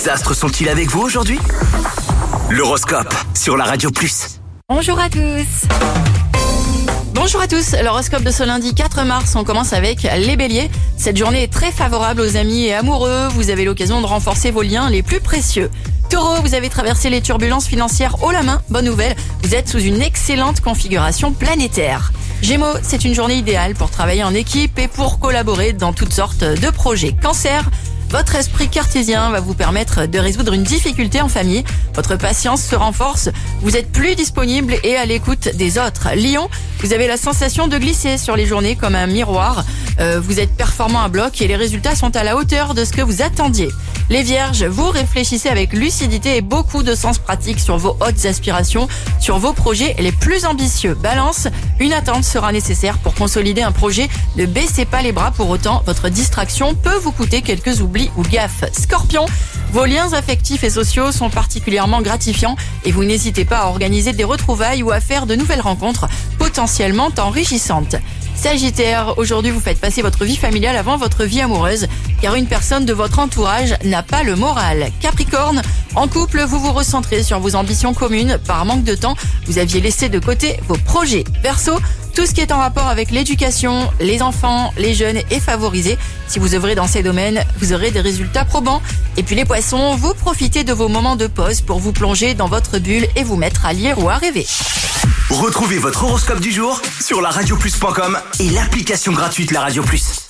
Les astres sont-ils avec vous aujourd'hui? L'horoscope sur la Radio Plus. Bonjour à tous. Bonjour à tous, l'horoscope de ce lundi 4 mars, on commence avec les béliers. Cette journée est très favorable aux amis et amoureux, vous avez l'occasion de renforcer vos liens les plus précieux. Taureau, vous avez traversé les turbulences financières haut la main, bonne nouvelle, vous êtes sous une excellente configuration planétaire. Gémeaux, c'est une journée idéale pour travailler en équipe et pour collaborer dans toutes sortes de projets. Cancer, votre esprit cartésien va vous permettre de résoudre une difficulté en famille. Votre patience se renforce, vous êtes plus disponible et à l'écoute des autres. Lion, vous avez la sensation de glisser sur les journées comme un miroir. Vous êtes performant à bloc et les résultats sont à la hauteur de ce que vous attendiez. Les vierges, vous réfléchissez avec lucidité et beaucoup de sens pratique sur vos hautes aspirations, sur vos projets les plus ambitieux. Balance, une attente sera nécessaire pour consolider un projet. Ne baissez pas les bras pour autant, votre distraction peut vous coûter quelques oublis ou gaffes. Scorpion, vos liens affectifs et sociaux sont particulièrement gratifiants et vous n'hésitez pas à organiser des retrouvailles ou à faire de nouvelles rencontres potentiellement enrichissantes. Sagittaire, aujourd'hui vous faites passer votre vie familiale avant votre vie amoureuse, car une personne de votre entourage n'a pas le moral. Capricorne, en couple, vous vous recentrez sur vos ambitions communes. Par manque de temps, vous aviez laissé de côté vos projets. Verseau, tout ce qui est en rapport avec l'éducation, les enfants, les jeunes est favorisé. Si vous œuvrez dans ces domaines, vous aurez des résultats probants. Et puis les poissons, vous profitez de vos moments de pause pour vous plonger dans votre bulle et vous mettre à lire ou à rêver. Retrouvez votre horoscope du jour sur laradioplus.com et l'application gratuite La Radio Plus.